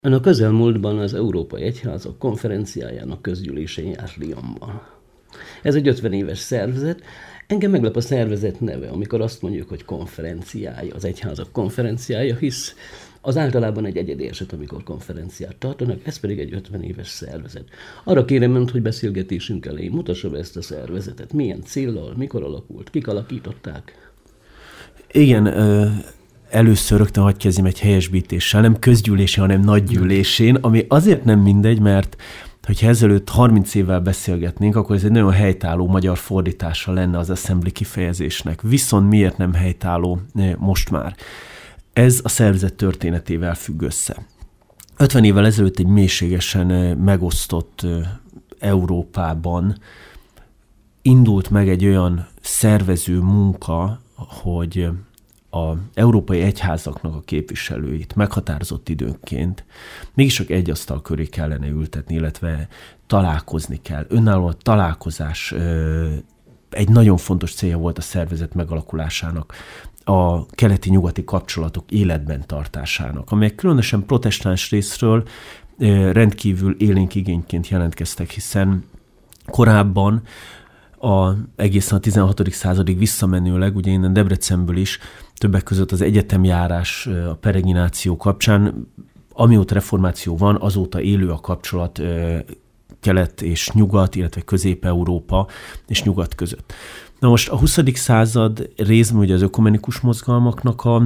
Ön a közelmúltban az Európai Egyházak konferenciájának közgyűlésén járt Lyonban. Ez egy 50 éves szervezet. Engem meglep a szervezet neve, amikor azt mondjuk, hogy konferenciája, az egyházak konferenciája, hisz az általában egy egyedi eset, amikor konferenciát tartanak, ez pedig egy 50 éves szervezet. Arra kérem önt, hogy beszélgetésünk elején mutassa be ezt a szervezetet. Milyen céllal, mikor alakult, kik alakították? Igen, először rögtön hadd kezdjem egy helyesbítéssel, nem közgyűlésén, hanem nagygyűlésén, ami azért nem mindegy, mert hogyha ezelőtt 30 évvel beszélgetnénk, akkor ez egy nagyon helytálló magyar fordítása lenne az assembly kifejezésnek. Viszont miért nem helytálló most már? Ez a szervezet történetével függ össze. 50 évvel ezelőtt egy mélységesen megosztott Európában indult meg egy olyan szervező munka, hogy az európai egyházaknak a képviselőit meghatározott időnként mégis csak egy asztal köré kellene ültetni, illetve találkozni kell. Önálló a találkozás egy nagyon fontos célja volt a szervezet megalakulásának, a keleti-nyugati kapcsolatok életben tartásának, amelyek különösen protestáns részről rendkívül élénk igényként jelentkeztek, hiszen korábban egészen a 16. századig visszamenőleg, ugye innen Debrecenből is, többek között az egyetemjárás, a peregrináció kapcsán, amióta reformáció van, azóta élő a kapcsolat kelet és nyugat, illetve Közép-Európa és nyugat között. Na most a 20. század részben ugye az ökumenikus mozgalmaknak a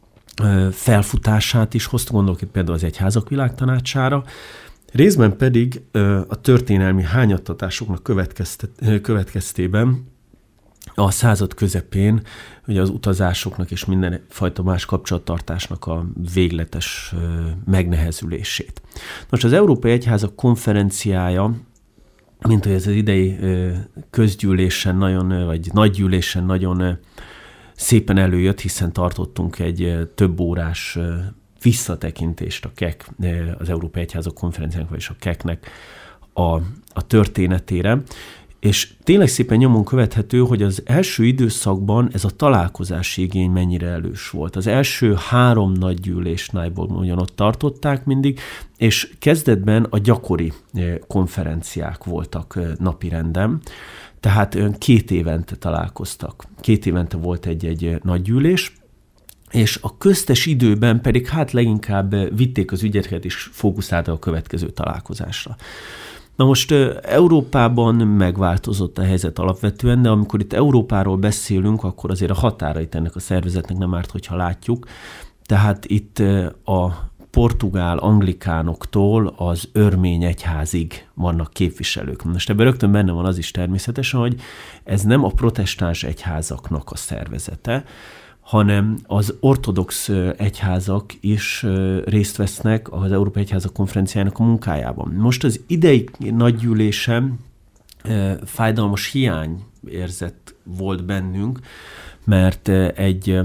felfutását is hozta, gondolok itt például az Egyházak Világtanácsára, részben pedig a történelmi hányattatásoknak következtében a század közepén ugye az utazásoknak és mindenfajta más kapcsolattartásnak a végletes megnehezülését. Most az Európai Egyházak konferenciája, mint hogy ez az idei közgyűlésen vagy nagygyűlésen nagyon szépen előjött, hiszen tartottunk egy több órás visszatekintést a KEK, az Európai Egyházak konferenciának, vagyis a KEK-nek a történetére, és tényleg szépen nyomon követhető, hogy az első időszakban ez a találkozási igény mennyire erős volt. Az első 3 nagygyűlés Naiborgban ott tartották mindig, és kezdetben a gyakori konferenciák voltak napirenden, tehát 2 évente találkoztak. 2 évente volt egy nagygyűlés, és a köztes időben pedig leginkább vitték az ügyeket és fókuszáltak a következő találkozásra. Na most Európában megváltozott a helyzet alapvetően, de amikor itt Európáról beszélünk, akkor azért a határait ennek a szervezetnek nem árt, hogyha látjuk. Tehát itt a portugál anglikánoktól az örmény egyházig vannak képviselők. Most ebben rögtön benne van az is természetesen, hogy ez nem a protestáns egyházaknak a szervezete, hanem az ortodox egyházak is részt vesznek az Európai Egyházak konferenciájának a munkájában. Most az idei nagygyűlésem fájdalmas hiányérzet volt bennünk, mert egy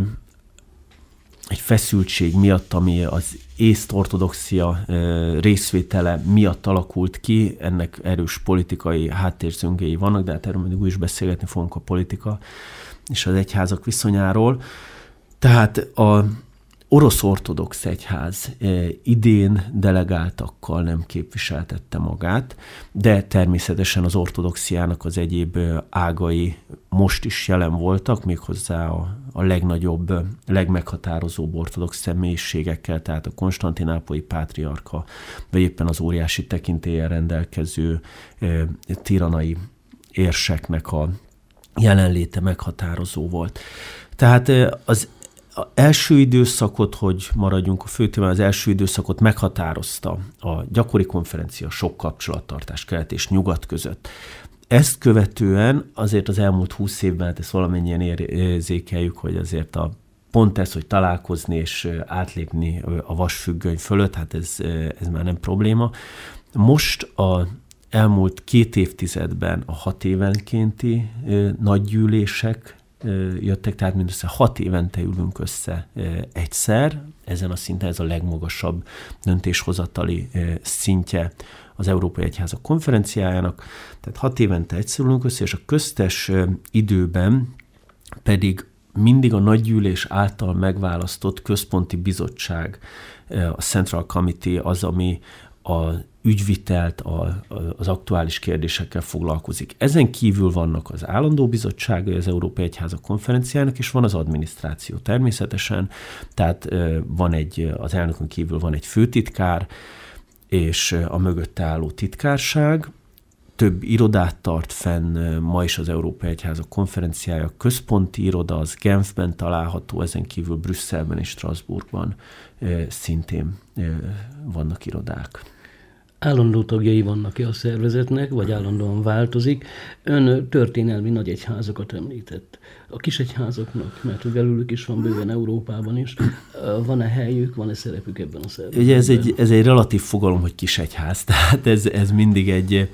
feszültség miatt, ami az észt ortodoxia részvétele miatt alakult ki, ennek erős politikai háttérzöngéi vannak, de hát erről még úgy is beszélgetni fogunk a politika és az egyházak viszonyáról. Tehát az orosz ortodox egyház idén delegáltakkal nem képviseltette magát, de természetesen az ortodoxiának az egyéb ágai most is jelen voltak, méghozzá a legnagyobb, legmeghatározóbb ortodox személyiségekkel, tehát a konstantinápolyi pátriarka, vagy éppen az óriási tekintéllyel rendelkező tiranai érseknek a jelenléte meghatározó volt. Tehát az első időszakot, hogy maradjunk a főtémán, az első időszakot meghatározta a gyakori konferencia, sok kapcsolattartás kelet és nyugat között. Ezt követően azért az elmúlt 20 évben, hát ezt valamennyien érzékeljük, hogy azért pont ez, hogy találkozni és átlépni a vasfüggöny fölött, hát ez már nem probléma. Most a elmúlt 2 évtizedben a 6 évenkénti nagygyűlések jöttek, tehát mindössze 6 évente ülünk össze egyszer, ezen a szinten ez a legmagasabb döntéshozatali szintje az Európai Egyházak konferenciájának, tehát 6 évente egyszer ülünk össze, és a köztes időben pedig mindig a nagygyűlés által megválasztott központi bizottság, a Central Committee az, ami a ügyvitelt, az aktuális kérdésekkel foglalkozik. Ezen kívül vannak az állandó bizottságai az Európai Egyházak konferenciának, és van az adminisztráció természetesen, tehát az elnökön kívül van egy főtitkár, és a mögötte álló titkárság. Több irodát tart fenn, ma is az Európai Egyházak konferenciája, központi iroda, az Genfben található, ezen kívül Brüsszelben és Strasbourgban szintén vannak irodák. Állandó tagjai vannak-e a szervezetnek, vagy állandóan változik? Ön történelmi nagyegyházakat említett. A kisegyházaknak, mert belőlük is van bőven Európában is, van-e helyük, van-e szerepük ebben a szervezetben? Ugye ez egy relatív fogalom, hogy kisegyház, tehát ez mindig egy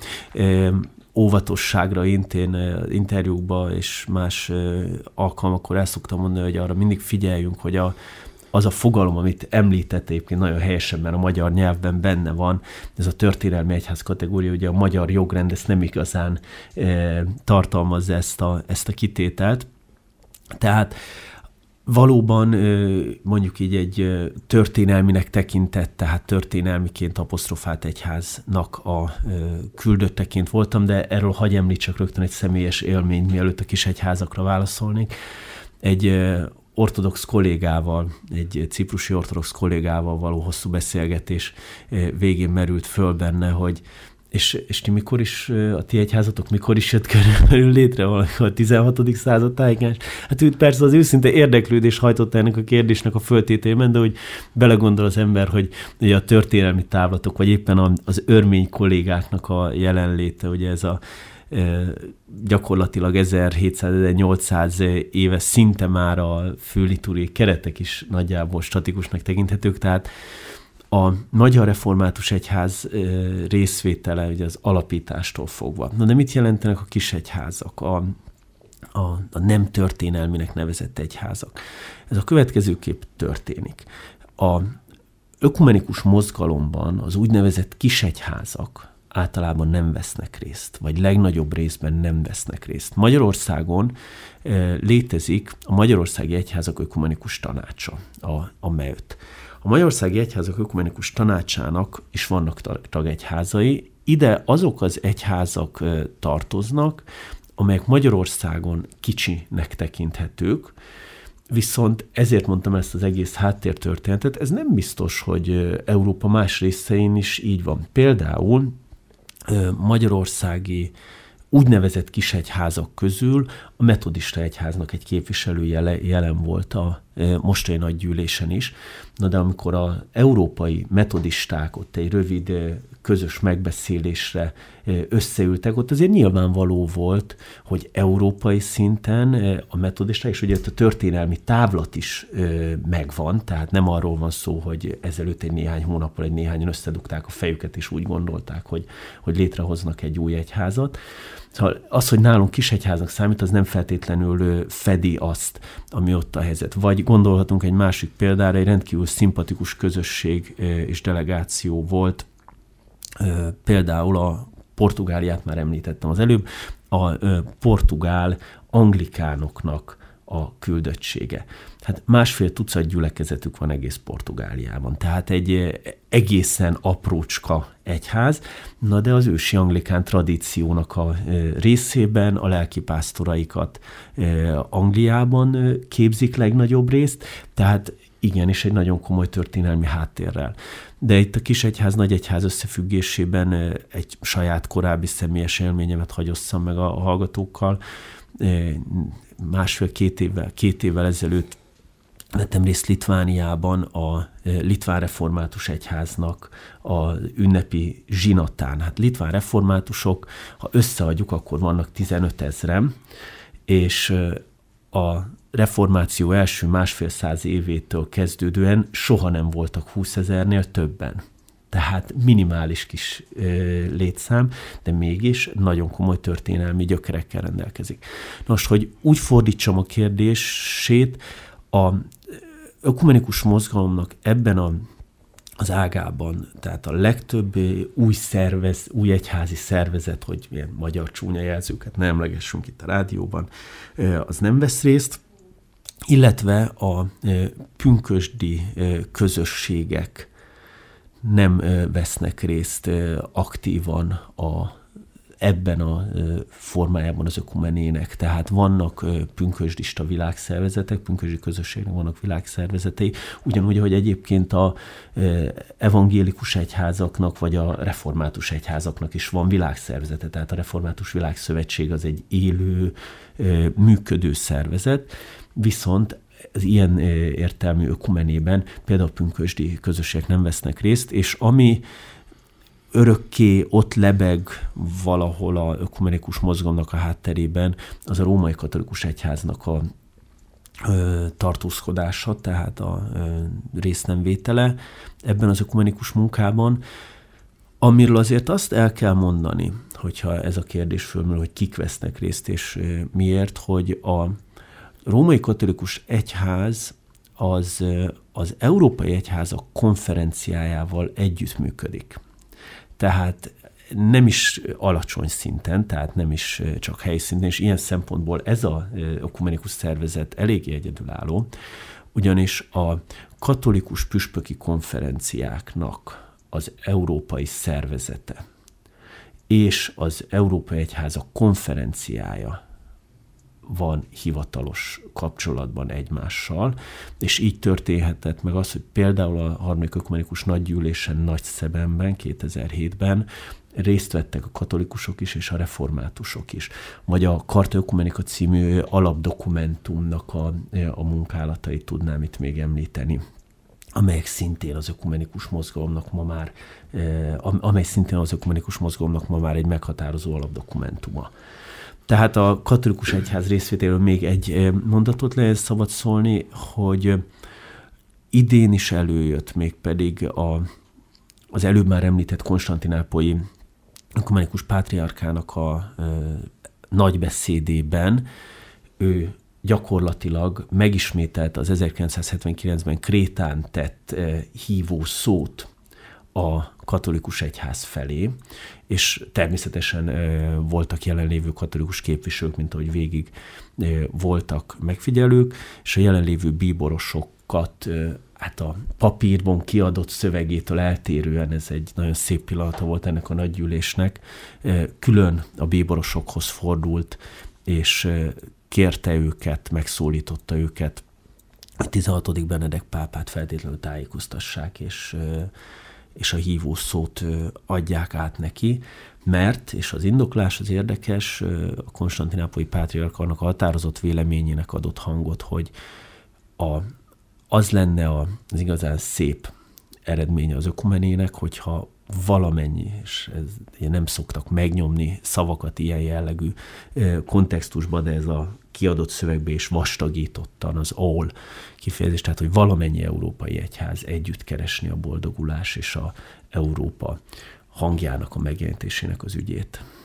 óvatosságra interjúkba és más alkalmakkor el szoktam mondani, hogy arra mindig figyeljünk, hogy az a fogalom, amit említett egyébként nagyon helyesen, mert a magyar nyelvben benne van, ez a történelmi egyház kategória, ugye a magyar jogrend ezt nem igazán tartalmazza ezt a kitételt. Tehát valóban mondjuk így egy történelminek tekintett, tehát történelmiként apostrofált egyháznak a küldötteként voltam, de erről hagy említsek rögtön egy személyes élményt, mielőtt a kisegyházakra válaszolnék. Egy ortodox kollégával, egy ciprusi ortodox kollégával való hosszú beszélgetés végén merült föl benne, hogy és ti mikor is, a ti egyházatok mikor is jött körülbelül létre a 16. század tájékán? Hát úgy persze az őszinte érdeklődés hajtotta ennek a kérdésnek a föltételében, de hogy belegondol az ember, hogy ugye a történelmi távlatok, vagy éppen az örmény kollégáknak a jelenléte, ugye ez a gyakorlatilag 1700-1800 éves szinte már a főliturgiai keretek is nagyjából statikusnak tekinthetők, tehát a Magyar Református Egyház részvétele ugye az alapítástól fogva. Na de mit jelentenek a kisegyházak, a nem történelminek nevezett egyházak? Ez a következőképp történik. A ökumenikus mozgalomban az úgynevezett kisegyházak általában nem vesznek részt, vagy legnagyobb részben nem vesznek részt. Magyarországon létezik a Magyarországi Egyházak Ökumenikus Tanácsa, a MEÖT. A Magyarországi Egyházak Ökumenikus Tanácsának is vannak tagegyházai, ide azok az egyházak tartoznak, amelyek Magyarországon kicsinek tekinthetők, viszont ezért mondtam ezt az egész háttértörténetet, ez nem biztos, hogy Európa más részein is így van. Például magyarországi úgynevezett kisegyházak közül a metodista egyháznak egy képviselője jelen volt a mostani nagygyűlésen is. Na de amikor az európai metodisták ott egy rövid közös megbeszélésre összeültek, ott azért nyilvánvaló volt, hogy európai szinten a metodisták, és ugye a történelmi távlat is megvan, tehát nem arról van szó, hogy ezelőtt egy néhány hónappal egy néhányan összedugták a fejüket, és úgy gondolták, hogy létrehoznak egy új egyházat. Szóval az, hogy nálunk kisegyháznak számít, az nem feltétlenül fedi azt, ami ott a helyzet. Vagy gondolhatunk egy másik példára, egy rendkívül szimpatikus közösség és delegáció volt, például a Portugáliát már említettem az előbb, a portugál anglikánoknak a küldöttsége. Hát 1,5 tucat gyülekezetük van egész Portugáliában, tehát egy egészen aprócska egyház, na de az ősi anglikán tradíciónak a részében a lelkipásztoraikat Angliában képzik legnagyobb részt, tehát igenis egy nagyon komoly történelmi háttérrel. De itt a kisegyház, nagyegyház összefüggésében egy saját korábbi személyes élményemet hagyosszam meg a hallgatókkal. 1,5-2 évvel ezelőtt vettem részt Litvániában a Litván Református Egyháznak a ünnepi zsinatán. Hát litván reformátusok, ha összeadjuk, akkor vannak 15 000, és a reformáció első 1,5 évétől kezdődően soha nem voltak 20 000-nél többen. Tehát minimális kis létszám, de mégis nagyon komoly történelmi gyökerekkel rendelkezik. Most, hogy úgy fordítsam a kérdését, a ökumenikus mozgalomnak ebben az ágában, tehát a legtöbb új egyházi szervezet, hogy ilyen magyar csúnya jelzőket ne emlegessünk itt a rádióban, az nem vesz részt, illetve a pünkösdi közösségek nem vesznek részt aktívan ebben a formájában az ökumenének. Tehát vannak pünkösdista világszervezetek, pünkösdi közösségnek vannak világszervezetei, ugyanúgy, ahogy egyébként a evangélikus egyházaknak, vagy a református egyházaknak is van világszervezete. Tehát a Református Világszövetség az egy élő, működő szervezet, viszont az ilyen értelmű ökumenében például a pünkösdi közösségek nem vesznek részt, és ami örökké ott lebeg valahol a ökumenikus mozgalomnak a hátterében, az a római katolikus egyháznak a tartózkodása, tehát a résznemvétele ebben az ökumenikus munkában, amiről azért azt el kell mondani, hogyha ez a kérdés fölmerül, hogy kik vesznek részt és miért, hogy a római katolikus egyház az Európai Egyházak konferenciájával együttműködik. Tehát nem is alacsony szinten, tehát nem is csak helyi szinten, és ilyen szempontból ez az ökumenikus szervezet eléggé egyedülálló, ugyanis a katolikus püspöki konferenciáknak az európai szervezete és az Európai Egyházak konferenciája van hivatalos kapcsolatban egymással, és így történhetett meg az, hogy például a harmadik ökumenikus nagygyűlésen Nagyszebenben 2007-ben részt vettek a katolikusok is, és a reformátusok is. Vagy a Charta Oecumenica című alapdokumentumnak a munkálatait tudnám itt még említeni, amelyek szintén az ökumenikus mozgalomnak ma már egy meghatározó alapdokumentuma. Tehát a katolikus egyház részvételéről még egy mondatot lehet szabad szólni, hogy idén is előjött mégpedig az előbb már említett konstantinápolyi ökumenikus pátriárkának a nagy beszédében ő gyakorlatilag megismételt az 1979-ben Krétán tett hívó szót a katolikus egyház felé, és természetesen voltak jelenlévő katolikus képviselők, mint ahogy végig voltak megfigyelők, és a jelenlévő bíborosokat hát a papírban kiadott szövegétől eltérően, ez egy nagyon szép pillanata volt ennek a nagygyűlésnek, külön a bíborosokhoz fordult, és kérte őket, megszólította őket, a 16. Benedek pápát feltétlenül tájékoztassák, és a hívó szót adják át neki, mert, és az indoklás az érdekes, a konstantinápolyi pátriárka annak a határozott véleményének adott hangot, hogy az lenne az igazán szép eredménye az ökumenének, hogyha valamennyi, és nem szoktak megnyomni szavakat ilyen jellegű kontextusban, de ez a kiadott szövegbe is vastagítottan az all kifejezés, tehát hogy valamennyi európai egyház együtt keresni a boldogulás és a Európa hangjának a megjelenítésének az ügyét.